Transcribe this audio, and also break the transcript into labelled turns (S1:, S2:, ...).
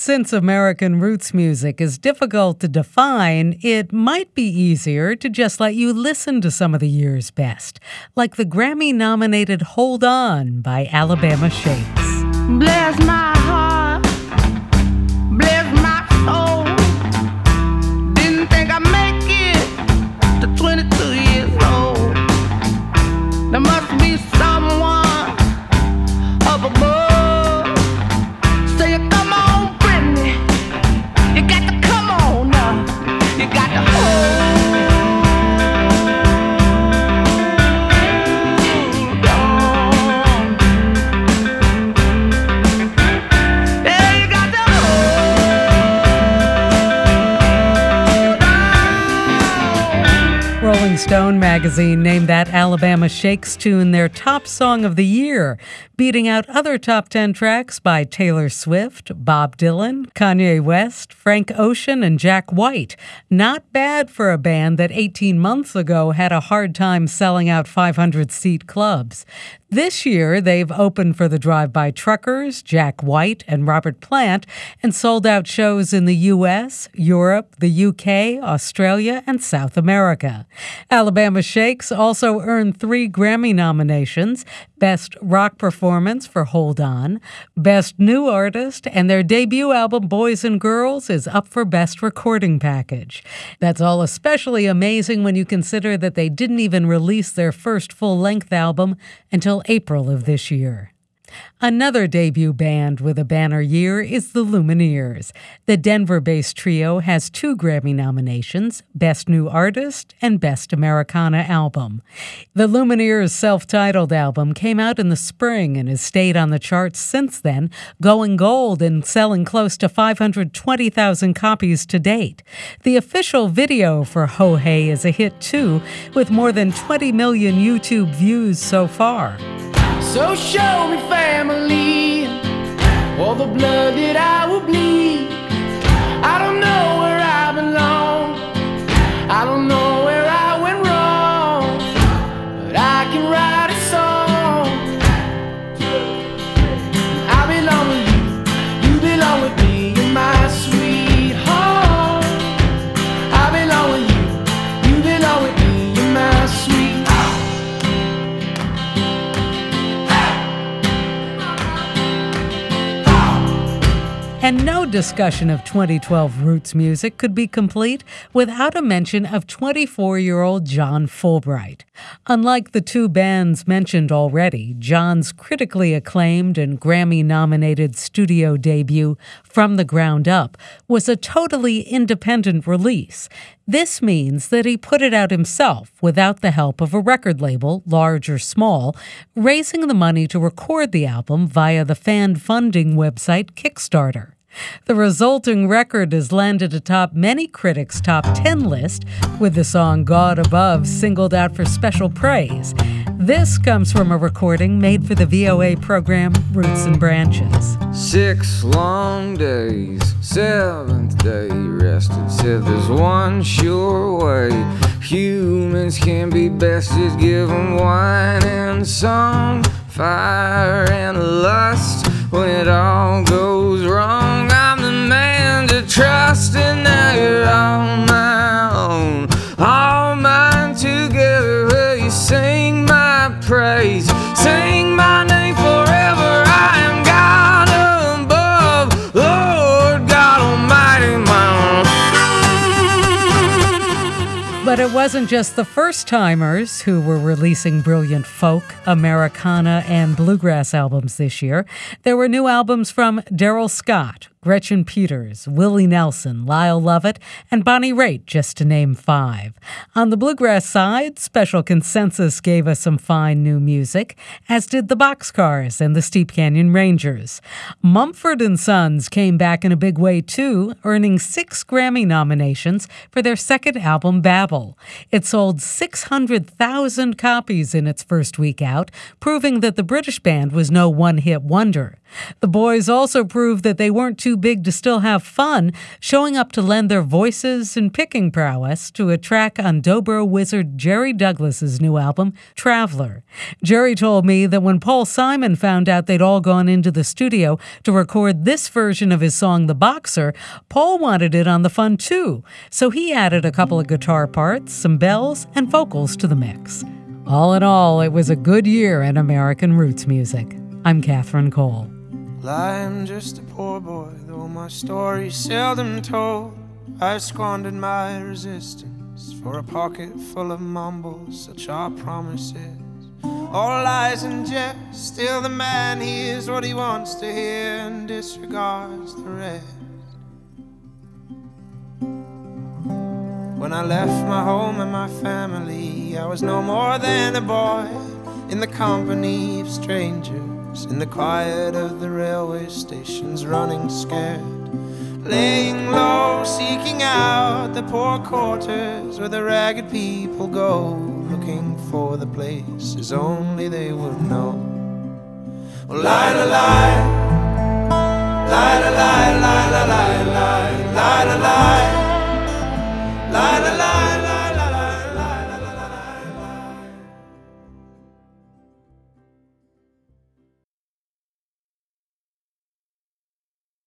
S1: Since American roots music is difficult to define, it might be easier to just let you listen to some of the year's best, like the Grammy-nominated Hold On by Alabama Shakes.
S2: Bless my heart, bless my soul. Didn't think I'd make it to 22 years old. There must be someone up above. Say, come on, Brittany, you got to come on now. You got to hold on. Yeah, you got to hold on.
S1: Rolling Stone magazine named that Alabama Shakes tune their top song of the year, beating out other top 10 tracks by Taylor Swift, Bob Dylan, Kanye West, Frank Ocean, and Jack White. Not bad for a band that 18 months ago had a hard time selling out 500-seat clubs. This year, they've opened for the Drive-By Truckers, Jack White, and Robert Plant, and sold out shows in the U.S., Europe, the UK, Australia, and South America. Alabama Shakes also earned 3 Grammy nominations: Best Rock Performance for Hold On, Best New Artist, and their debut album Boys and Girls is up for Best Recording Package. That's all especially amazing when you consider that they didn't even release their first full-length album until April of this year. Another debut band with a banner year is the Lumineers. The Denver-based trio has 2 Grammy nominations, Best New Artist and Best Americana Album. The Lumineers' self-titled album came out in the spring and has stayed on the charts since then, going gold and selling close to 520,000 copies to date. The official video for Ho Hey is a hit too, with more than 20 million YouTube views so far.
S2: So show me family, all the blood that I will bleed. I don't know where I belong, I don't know where I went wrong, but I can write a song. I belong with you, you belong with me, you're my sweet home. I belong with you, you belong with me, you're my sweet home.
S1: And no discussion of 2012 roots music could be complete without a mention of 24-year-old John Fulbright. Unlike the 2 bands mentioned already, John's critically acclaimed and Grammy-nominated studio debut, From the Ground Up, was a totally independent release. This means that he put it out himself without the help of a record label, large or small, raising the money to record the album via the fan funding website Kickstarter. The resulting record has landed atop many critics' top 10 list, with the song God Above singled out for special praise. This comes from a recording made for the VOA program Roots and Branches.
S3: 6 long days, 7th day rested. Said there's one sure way humans can be best, is give 'em wine and song, fire and lust. When it all goes wrong, I'm the man to trust, and now you're on my own, all mine together. Will you sing my praise, sing my name forever? I am God above, Lord God Almighty,
S1: But it wasn't just the first-timers who were releasing brilliant folk, Americana, and bluegrass albums this year. There were new albums from Daryl Scott, Gretchen Peters, Willie Nelson, Lyle Lovett, and Bonnie Raitt, just to name 5. On the bluegrass side, Special Consensus gave us some fine new music, as did the Boxcars and the Steep Canyon Rangers. Mumford & Sons came back in a big way, too, earning 6 Grammy nominations for their second album, Babel. It sold 600,000 copies in its first week out, proving that the British band was no one-hit wonder. The boys also proved that they weren't too big to still have fun, showing up to lend their voices and picking prowess to a track on Dobro wizard Jerry Douglas's new album, Traveler. Jerry told me that when Paul Simon found out they'd all gone into the studio to record this version of his song, The Boxer, Paul wanted it on the fun too, so he added a couple of guitar parts, some bells, and vocals to the mix. All in all, it was a good year in American roots music. I'm Catherine Cole.
S4: Well, I'm just a poor boy, though my story's seldom told. I've squandered my resistance for a pocket full of mumbles, such are promises. All lies and jest, still the man hears what he wants to hear and disregards the rest. When I left my home and my family, I was no more than a boy in the company of strangers, in the quiet of the railway stations, running scared, laying low, seeking out the poor quarters where the ragged people go, looking for the places only they would know. Oh, lie, lie, lie, lie, lie, lie, lie.